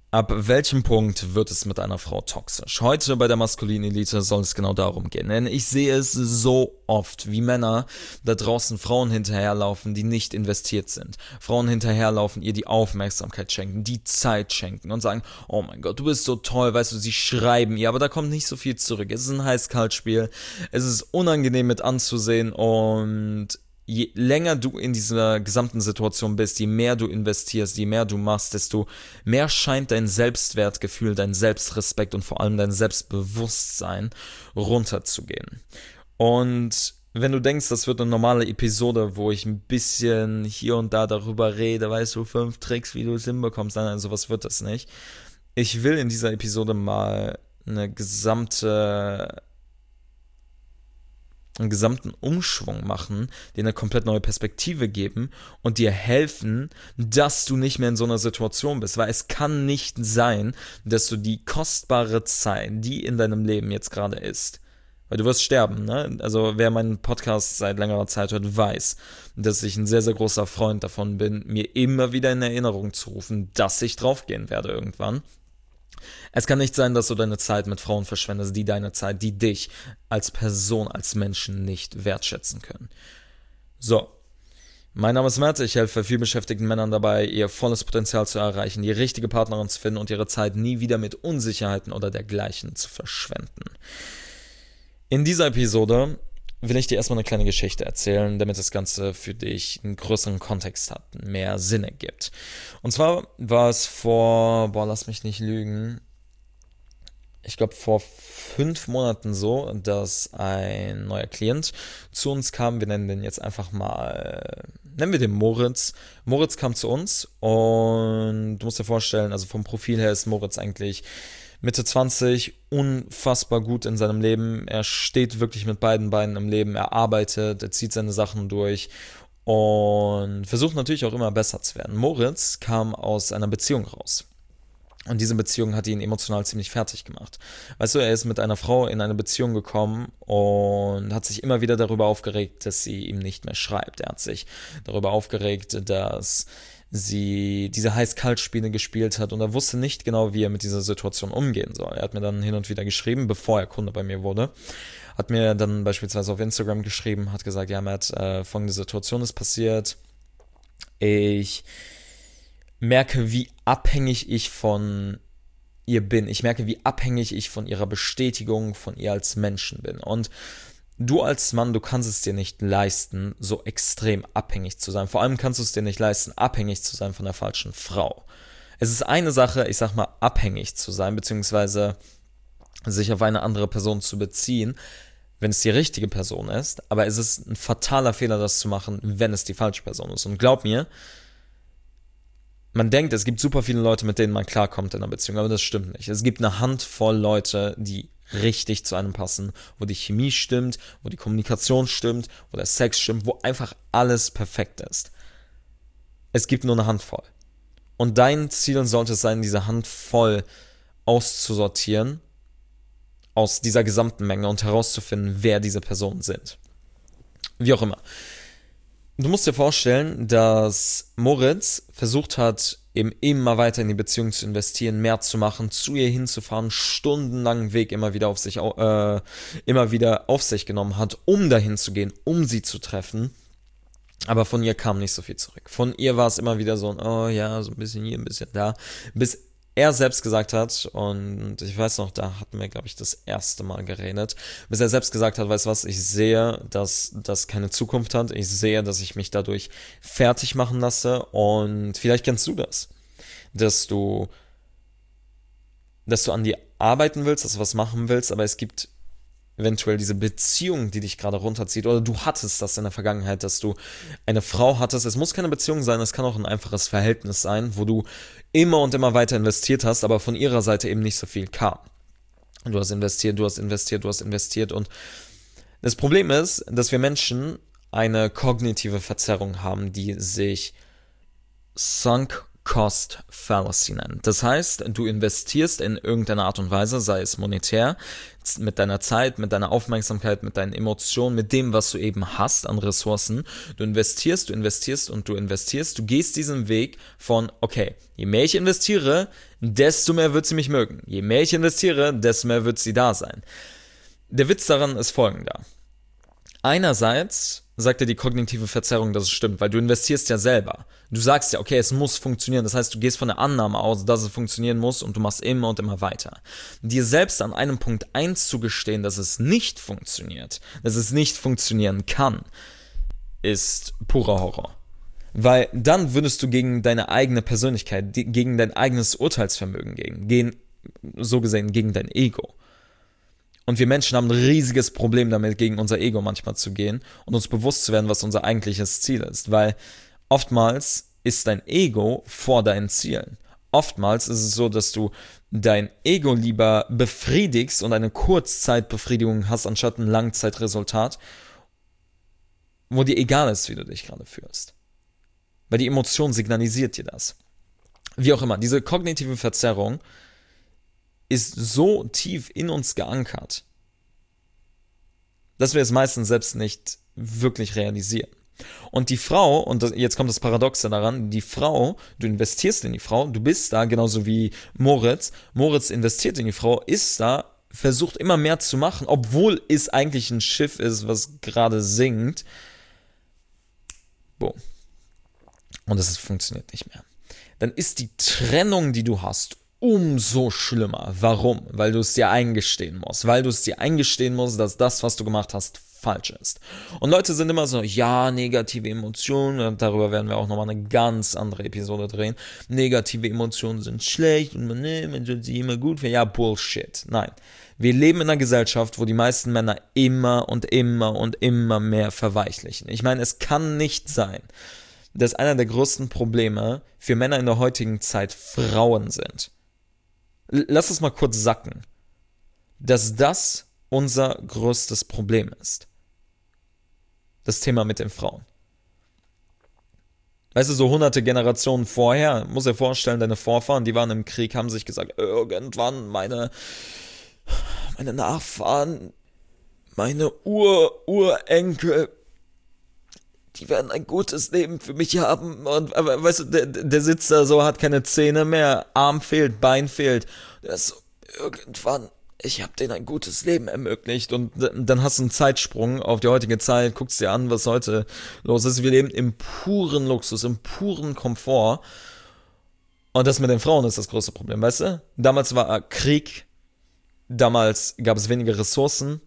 Ab welchem Punkt wird es mit einer Frau toxisch? Heute bei der maskulinen Elite soll es genau darum gehen. Denn ich sehe es so oft, wie Männer da draußen Frauen hinterherlaufen, die nicht investiert sind. Frauen hinterherlaufen, ihr die Aufmerksamkeit schenken, die Zeit schenken und sagen, oh mein Gott, du bist so toll, weißt du, sie schreiben ihr, aber da kommt nicht so viel zurück. Es ist ein Heiß-Kalt-Spiel, es ist unangenehm mit anzusehen und je länger du in dieser gesamten Situation bist, je mehr du investierst, je mehr du machst, desto mehr scheint dein Selbstwertgefühl, dein Selbstrespekt und vor allem dein Selbstbewusstsein runterzugehen. Und wenn du denkst, das wird eine normale Episode, wo ich ein bisschen hier und da darüber rede, weißt du, 5 Tricks, wie du es hinbekommst, nein, sowas wird das nicht. Ich will in dieser Episode mal einen gesamten Umschwung machen, dir eine komplett neue Perspektive geben und dir helfen, dass du nicht mehr in so einer Situation bist. Weil es kann nicht sein, dass du die kostbare Zeit, die in deinem Leben jetzt gerade ist, weil du wirst sterben, ne? Also wer meinen Podcast seit längerer Zeit hört, weiß, dass ich ein sehr, sehr großer Freund davon bin, mir immer wieder in Erinnerung zu rufen, dass ich draufgehen werde irgendwann. Es kann nicht sein, dass du deine Zeit mit Frauen verschwendest, die deine Zeit, die dich als Person, als Menschen nicht wertschätzen können. So, mein Name ist Matt, ich helfe vielbeschäftigten Männern dabei, ihr volles Potenzial zu erreichen, die richtige Partnerin zu finden und ihre Zeit nie wieder mit Unsicherheiten oder dergleichen zu verschwenden. In dieser Episode will ich dir erstmal eine kleine Geschichte erzählen, damit das Ganze für dich einen größeren Kontext hat, mehr Sinn ergibt. Und zwar war es lass mich nicht lügen, ich glaube vor 5 Monaten so, dass ein neuer Klient zu uns kam. Wir nennen den jetzt einfach mal, nennen wir den Moritz. Moritz kam zu uns und du musst dir vorstellen, also vom Profil her ist Moritz eigentlich Mitte 20, unfassbar gut in seinem Leben. Er steht wirklich mit beiden Beinen im Leben, er arbeitet, er zieht seine Sachen durch und versucht natürlich auch immer besser zu werden. Moritz kam aus einer Beziehung raus. Und diese Beziehung hat ihn emotional ziemlich fertig gemacht. Weißt du, er ist mit einer Frau in eine Beziehung gekommen und hat sich immer wieder darüber aufgeregt, dass sie ihm nicht mehr schreibt. Er hat sich darüber aufgeregt, dass sie diese Heiß-Kalt-Spiele gespielt hat und er wusste nicht genau, wie er mit dieser Situation umgehen soll. Er hat mir dann hin und wieder geschrieben, bevor er Kunde bei mir wurde, hat mir dann beispielsweise auf Instagram geschrieben, hat gesagt, ja Matt, folgende Situation ist passiert. Ich merke, wie abhängig ich von ihr bin. Ich merke, wie abhängig ich von ihrer Bestätigung, von ihr als Menschen bin. Und du als Mann, du kannst es dir nicht leisten, so extrem abhängig zu sein. Vor allem kannst du es dir nicht leisten, abhängig zu sein von der falschen Frau. Es ist eine Sache, ich sag mal, abhängig zu sein, beziehungsweise sich auf eine andere Person zu beziehen, wenn es die richtige Person ist. Aber es ist ein fataler Fehler, das zu machen, wenn es die falsche Person ist. Und glaub mir, man denkt, es gibt super viele Leute, mit denen man klarkommt in einer Beziehung, aber das stimmt nicht. Es gibt eine Handvoll Leute, die richtig zu einem passen, wo die Chemie stimmt, wo die Kommunikation stimmt, wo der Sex stimmt, wo einfach alles perfekt ist. Es gibt nur eine Handvoll. Und dein Ziel sollte es sein, diese Handvoll auszusortieren aus dieser gesamten Menge und herauszufinden, wer diese Personen sind. Wie auch immer. Du musst dir vorstellen, dass Moritz versucht hat, eben immer weiter in die Beziehung zu investieren, mehr zu machen, zu ihr hinzufahren, stundenlangen Weg immer wieder auf sich genommen hat, um dahin zu gehen, um sie zu treffen. Aber von ihr kam nicht so viel zurück. Von ihr war es immer wieder so ein, oh ja, so ein bisschen hier, ein bisschen da, bis er selbst gesagt hat, und ich weiß noch, da hatten wir, glaube ich, das erste Mal geredet, bis er selbst gesagt hat, weißt du was, ich sehe, dass das keine Zukunft hat, ich sehe, dass ich mich dadurch fertig machen lasse und vielleicht kennst du das, dass du, dass du an dir arbeiten willst, dass du was machen willst, aber es gibt eventuell diese Beziehung, die dich gerade runterzieht, oder du hattest das in der Vergangenheit, dass du eine Frau hattest, es muss keine Beziehung sein, es kann auch ein einfaches Verhältnis sein, wo du immer und immer weiter investiert hast, aber von ihrer Seite eben nicht so viel kam. Du hast investiert, du hast investiert, du hast investiert und das Problem ist, dass wir Menschen eine kognitive Verzerrung haben, die sich Sunk Sunk-Cost-Fallacy nennen. Das heißt, du investierst in irgendeine Art und Weise, sei es monetär, mit deiner Zeit, mit deiner Aufmerksamkeit, mit deinen Emotionen, mit dem, was du eben hast an Ressourcen. Du investierst und du investierst. Du gehst diesen Weg von, okay, je mehr ich investiere, desto mehr wird sie mich mögen. Je mehr ich investiere, desto mehr wird sie da sein. Der Witz daran ist folgender. Einerseits sagt dir die kognitive Verzerrung, dass es stimmt, weil du investierst ja selber. Du sagst ja, okay, es muss funktionieren. Das heißt, du gehst von der Annahme aus, dass es funktionieren muss und du machst immer und immer weiter. Dir selbst an einem Punkt einzugestehen, dass es nicht funktioniert, dass es nicht funktionieren kann, ist purer Horror. Weil dann würdest du gegen deine eigene Persönlichkeit, gegen dein eigenes Urteilsvermögen gehen, so gesehen gegen dein Ego. Und wir Menschen haben ein riesiges Problem damit, gegen unser Ego manchmal zu gehen und uns bewusst zu werden, was unser eigentliches Ziel ist. Weil oftmals ist dein Ego vor deinen Zielen. Oftmals ist es so, dass du dein Ego lieber befriedigst und eine Kurzzeitbefriedigung hast, anstatt ein Langzeitresultat, wo dir egal ist, wie du dich gerade fühlst. Weil die Emotion signalisiert dir das. Wie auch immer, diese kognitive Verzerrung ist so tief in uns geankert, dass wir es meistens selbst nicht wirklich realisieren. Und die Frau, und jetzt kommt das Paradoxe daran, die Frau, du investierst in die Frau, du bist da, genauso wie Moritz investiert in die Frau, ist da, versucht immer mehr zu machen, obwohl es eigentlich ein Schiff ist, was gerade sinkt. Boom. Und es funktioniert nicht mehr. Dann ist die Trennung, die du hast, umso schlimmer. Warum? Weil du es dir eingestehen musst. Weil du es dir eingestehen musst, dass das, was du gemacht hast, falsch ist. Und Leute sind immer so, ja, negative Emotionen, und darüber werden wir auch nochmal eine ganz andere Episode drehen. Negative Emotionen sind schlecht und man soll sie immer gut finden. Ja, Bullshit. Nein. Wir leben in einer Gesellschaft, wo die meisten Männer immer und immer und immer mehr verweichlichen. Ich meine, es kann nicht sein, dass einer der größten Probleme für Männer in der heutigen Zeit Frauen sind. Lass es mal kurz sacken, dass das unser größtes Problem ist. Das Thema mit den Frauen. Weißt du, so hunderte Generationen vorher, muss dir vorstellen, deine Vorfahren, die waren im Krieg, haben sich gesagt, irgendwann meine Nachfahren, meine Urenkel, die werden ein gutes Leben für mich haben. Und aber weißt du, der sitzt da so, hat keine Zähne mehr, Arm fehlt, Bein fehlt. Der ist so, irgendwann, ich habe denen ein gutes Leben ermöglicht. Und dann hast du einen Zeitsprung auf die heutige Zeit, guckst dir an, was heute los ist. Wir leben im puren Luxus, im puren Komfort. Und das mit den Frauen ist das größte Problem, weißt du? Damals war Krieg, damals gab es weniger Ressourcen.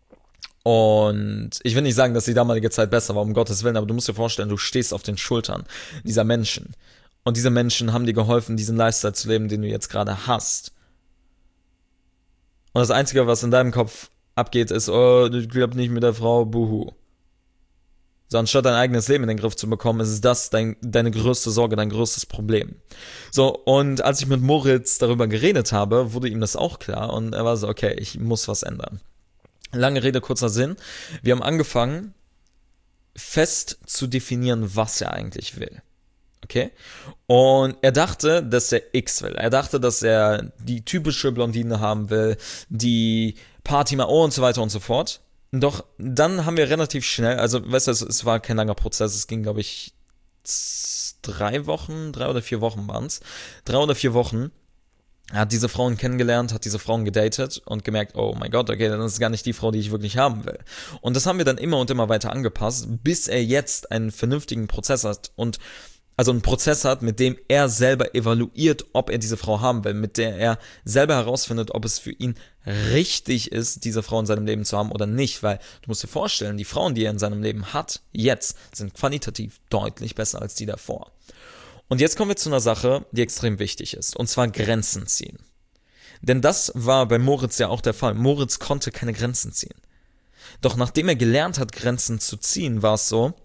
Und ich will nicht sagen, dass die damalige Zeit besser war, um Gottes Willen, aber du musst dir vorstellen, du stehst auf den Schultern dieser Menschen. Und diese Menschen haben dir geholfen, diesen Lifestyle zu leben, den du jetzt gerade hast. Und das Einzige, was in deinem Kopf abgeht, ist, oh, du glaubst nicht mit der Frau, buhu. So, anstatt dein eigenes Leben in den Griff zu bekommen, ist das deine größte Sorge, dein größtes Problem. So, und als ich mit Moritz darüber geredet habe, wurde ihm das auch klar und er war so, okay, ich muss was ändern. Lange Rede, kurzer Sinn. Wir haben angefangen, fest zu definieren, was er eigentlich will. Okay? Und er dachte, dass er X will. Er dachte, dass er die typische Blondine haben will, die Party und so weiter und so fort. Doch dann haben wir relativ schnell, also weißt du, es war kein langer Prozess, es ging, glaube ich, 3 oder 4 Wochen waren es. 3 oder 4 Wochen. Er hat diese Frauen kennengelernt, hat diese Frauen gedatet und gemerkt, oh mein Gott, okay, das ist gar nicht die Frau, die ich wirklich haben will. Und das haben wir dann immer und immer weiter angepasst, bis er jetzt einen vernünftigen Prozess hat und also einen Prozess hat, mit dem er selber evaluiert, ob er diese Frau haben will, mit der er selber herausfindet, ob es für ihn richtig ist, diese Frau in seinem Leben zu haben oder nicht, weil du musst dir vorstellen, die Frauen, die er in seinem Leben hat, jetzt sind qualitativ deutlich besser als die davor. Und jetzt kommen wir zu einer Sache, die extrem wichtig ist, und zwar Grenzen ziehen. Denn das war bei Moritz ja auch der Fall. Moritz konnte keine Grenzen ziehen. Doch nachdem er gelernt hat, Grenzen zu ziehen, war es so,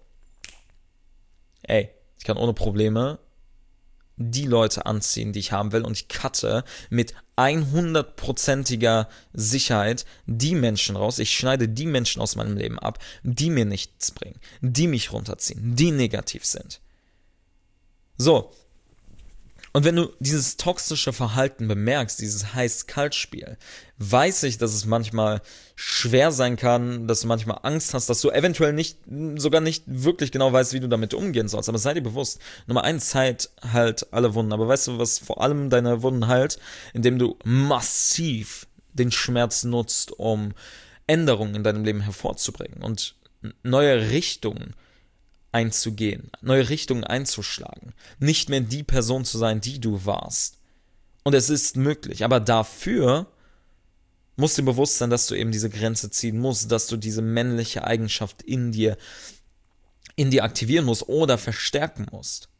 ey, ich kann ohne Probleme die Leute anziehen, die ich haben will, und ich cutte mit 100%iger Sicherheit die Menschen raus. Ich schneide die Menschen aus meinem Leben ab, die mir nichts bringen, die mich runterziehen, die negativ sind. So, Und wenn du dieses toxische Verhalten bemerkst, dieses Heiß-Kalt-Spiel, weiß ich, dass es manchmal schwer sein kann, dass du manchmal Angst hast, dass du eventuell sogar nicht wirklich genau weißt, wie du damit umgehen sollst. Aber sei dir bewusst, Nummer 1, Zeit heilt alle Wunden. Aber weißt du, was vor allem deine Wunden heilt? Indem du massiv den Schmerz nutzt, um Änderungen in deinem Leben hervorzubringen und neue Richtungen einzugehen, neue Richtungen einzuschlagen, nicht mehr die Person zu sein, die du warst. Und es ist möglich, aber dafür musst du dir bewusst sein, dass du eben diese Grenze ziehen musst, dass du diese männliche Eigenschaft in dir aktivieren musst oder verstärken musst.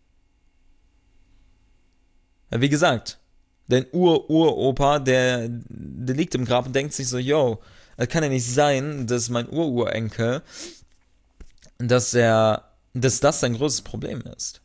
Wie gesagt, dein Uropa, der liegt im Grab und denkt sich so, yo, es kann ja nicht sein, dass mein Ururenkel, dass das sein größtes Problem ist.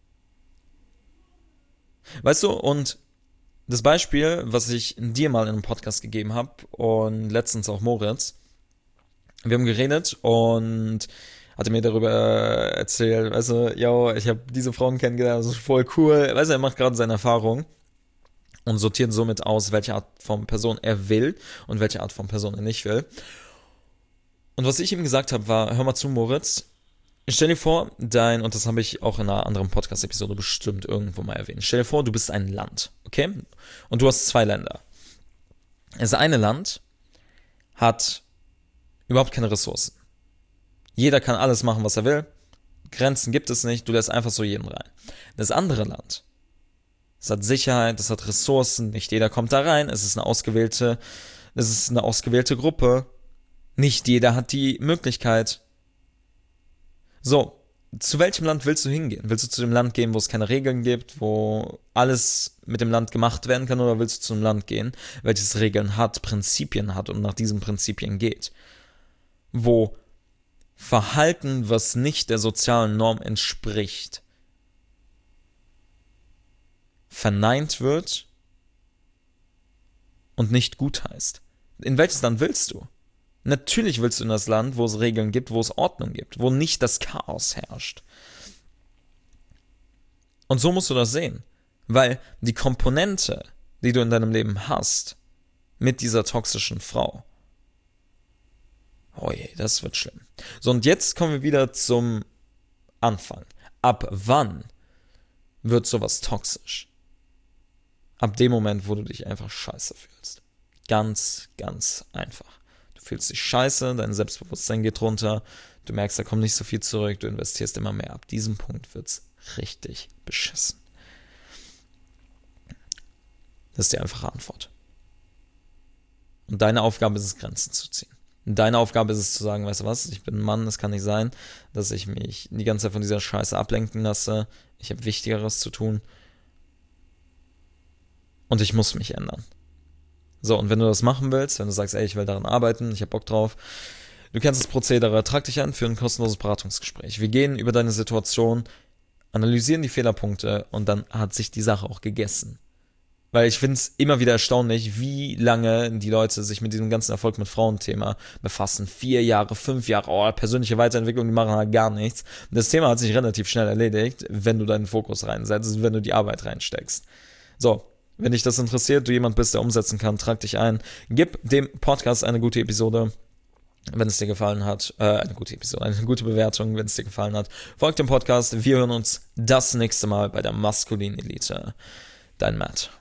Weißt du, und das Beispiel, was ich dir mal in einem Podcast gegeben habe und letztens auch Moritz, wir haben geredet und hatte mir darüber erzählt, weißt du, yo, ich habe diese Frauen kennengelernt, das ist voll cool, weißt du, er macht gerade seine Erfahrung und sortiert somit aus, welche Art von Person er will und welche Art von Person er nicht will. Und was ich ihm gesagt habe, war, hör mal zu, Moritz, stell dir vor, und das habe ich auch in einer anderen Podcast-Episode bestimmt irgendwo mal erwähnt, stell dir vor, du bist ein Land, okay? Und du hast 2 Länder. Das eine Land hat überhaupt keine Ressourcen. Jeder kann alles machen, was er will. Grenzen gibt es nicht, du lässt einfach so jeden rein. Das andere Land, es hat Sicherheit, es hat Ressourcen, nicht jeder kommt da rein, es ist eine ausgewählte Gruppe, nicht jeder hat die Möglichkeit. So, zu welchem Land willst du hingehen? Willst du zu dem Land gehen, wo es keine Regeln gibt, wo alles mit dem Land gemacht werden kann, oder willst du zu einem Land gehen, welches Regeln hat, Prinzipien hat und nach diesen Prinzipien geht? Wo Verhalten, was nicht der sozialen Norm entspricht, verneint wird und nicht gut heißt. In welches Land willst du? Natürlich willst du in das Land, wo es Regeln gibt, wo es Ordnung gibt, wo nicht das Chaos herrscht. Und so musst du das sehen, weil die Komponente, die du in deinem Leben hast, mit dieser toxischen Frau, oh je, das wird schlimm. So, und jetzt kommen wir wieder zum Anfang. Ab wann wird sowas toxisch? Ab dem Moment, wo du dich einfach scheiße fühlst. Ganz, ganz einfach. Du fühlst dich scheiße, dein Selbstbewusstsein geht runter, du merkst, da kommt nicht so viel zurück, du investierst immer mehr. Ab diesem Punkt wird's richtig beschissen. Das ist die einfache Antwort. Und deine Aufgabe ist es, Grenzen zu ziehen. Deine Aufgabe ist es zu sagen, weißt du was, ich bin ein Mann, es kann nicht sein, dass ich mich die ganze Zeit von dieser Scheiße ablenken lasse. Ich habe Wichtigeres zu tun. Und ich muss mich ändern. So, und wenn du das machen willst, wenn du sagst, ey, ich will daran arbeiten, ich habe Bock drauf, du kennst das Prozedere, trag dich an für ein kostenloses Beratungsgespräch. Wir gehen über deine Situation, analysieren die Fehlerpunkte und dann hat sich die Sache auch gegessen. Weil ich finde es immer wieder erstaunlich, wie lange die Leute sich mit diesem ganzen Erfolg mit Frauenthema befassen. 4 Jahre, 5 Jahre, persönliche Weiterentwicklung, die machen halt gar nichts. Das Thema hat sich relativ schnell erledigt, wenn du deinen Fokus reinsetzt, wenn du die Arbeit reinsteckst. So, wenn dich das interessiert, du jemand bist, der umsetzen kann, trag dich ein. Gib dem Podcast eine gute Episode, wenn es dir gefallen hat. Eine gute Bewertung, wenn es dir gefallen hat. Folgt dem Podcast, wir hören uns das nächste Mal bei der Maskulin Elite. Dein Matt.